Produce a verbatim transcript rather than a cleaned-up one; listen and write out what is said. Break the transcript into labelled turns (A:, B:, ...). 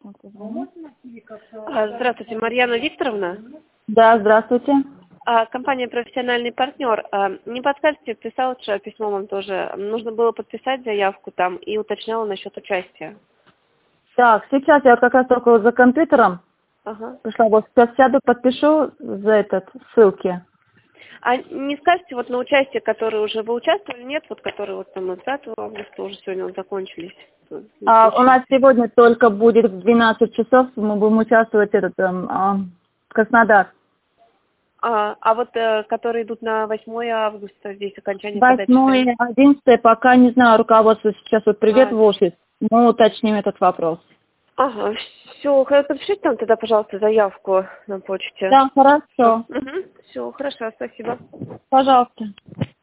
A: А, Здравствуйте, Марьяна Викторовна.
B: Да, здравствуйте.
A: А, Компания «Профессиональный партнер». А, Не подскажете, писала вчера письмо вам тоже. Нужно было подписать заявку там и уточняла насчет участия.
B: Так, сейчас я вот как раз только вот за компьютером
A: Ага.
B: пришла. Вот сейчас сяду, подпишу за этот ссылки.
A: А не скажете, вот на участие, которые уже вы участвовали, нет, вот которые вот там двадцатого августа уже сегодня вот закончились?
B: А, у нас сегодня только будет в двенадцать часов, мы будем участвовать этот, эм, а, Краснодар.
A: А, а вот э, которые идут на восьмое августа, здесь окончание подачи.
B: восьмое, одиннадцатое, пока не знаю, руководство сейчас вот придет
A: А.
B: в офис, мы уточним этот вопрос.
A: Ага, все, подпишите там тогда, пожалуйста, заявку на почте.
B: Да, хорошо.
A: Угу. Все, хорошо, спасибо.
B: Пожалуйста.